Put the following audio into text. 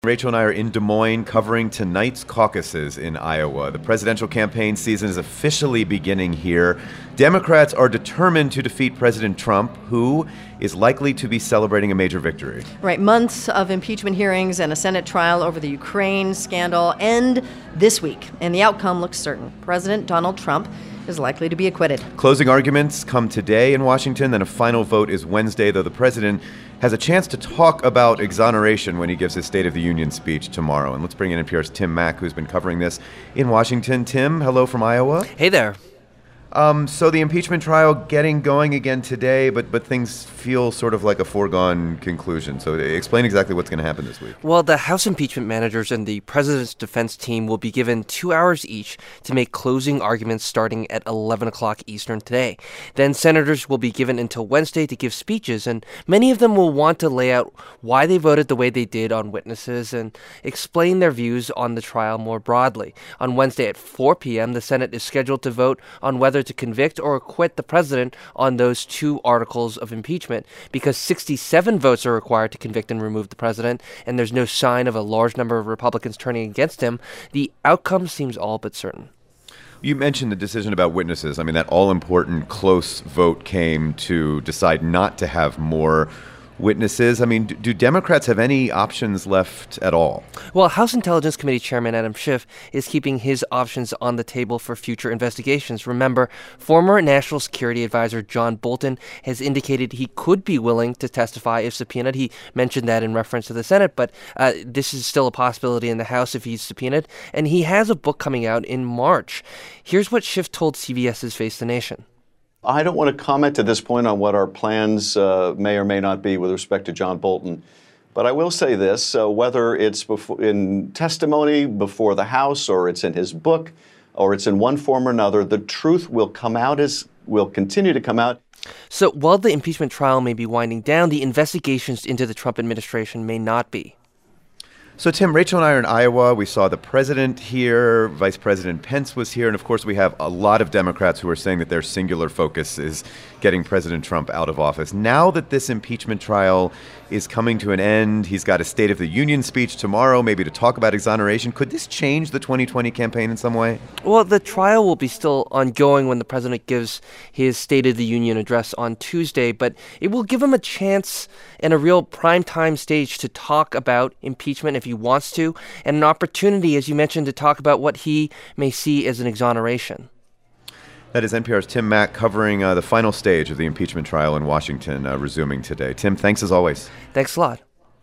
Rachel and I are in Des Moines covering tonight's caucuses in Iowa. The presidential campaign season is officially beginning here. Democrats are determined to defeat President Trump, who is likely to be celebrating a major victory. Right. Months of impeachment hearings and a Senate trial over the Ukraine scandal end this week, and the outcome looks certain. President Donald Trump is likely to be acquitted. Closing arguments come today in Washington, then a final vote is Wednesday, though the president has a chance to talk about exoneration when he gives his State of the Union speech tomorrow. And let's bring in NPR's Tim Mak, who's been covering this in Washington. Tim, hello from Iowa. Hey there. So the impeachment trial getting going again today, but things feel sort of like a foregone conclusion. So explain exactly what's going to happen this week. Well, the House impeachment managers and the president's defense team will be given 2 hours each to make closing arguments starting at 11 o'clock Eastern today. Then senators will be given until Wednesday to give speeches, and many of them will want to lay out why they voted the way they did on witnesses and explain their views on the trial more broadly. On Wednesday at 4 p.m., the Senate is scheduled to vote on whether to convict or acquit the president on those 2 articles of impeachment. Because 67 votes are required to convict and remove the president, and there's no sign of a large number of Republicans turning against him, the outcome seems all but certain. You mentioned the decision about witnesses. I mean, that all-important close vote came to decide not to have more witnesses. I mean, do Democrats have any options left at all? Well, House Intelligence Committee Chairman Adam Schiff is keeping his options on the table for future investigations. Remember, former National Security Advisor John Bolton has indicated he could be willing to testify if subpoenaed. He mentioned that in reference to the Senate, but this is still a possibility in the House if he's subpoenaed. And he has a book coming out in March. Here's what Schiff told CBS's Face the Nation. I don't want to comment at this point on what our plans may or may not be with respect to John Bolton. But I will say this, whether it's in testimony before the House or it's in his book or it's in one form or another, the truth will continue to come out. So while the impeachment trial may be winding down, the investigations into the Trump administration may not be. So, Tim, Rachel and I are in Iowa. We saw the president here. Vice President Pence was here. And, of course, we have a lot of Democrats who are saying that their singular focus is getting President Trump out of office. Now that this impeachment trial is coming to an end, he's got a State of the Union speech tomorrow, maybe to talk about exoneration. Could this change the 2020 campaign in some way? Well, the trial will be still ongoing when the president gives his State of the Union address on Tuesday, but it will give him a chance and a real primetime stage to talk about impeachment if he wants to, and an opportunity, as you mentioned, to talk about what he may see as an exoneration. That is NPR's Tim Mak covering the final stage of the impeachment trial in Washington, resuming today. Tim, thanks as always. Thanks a lot.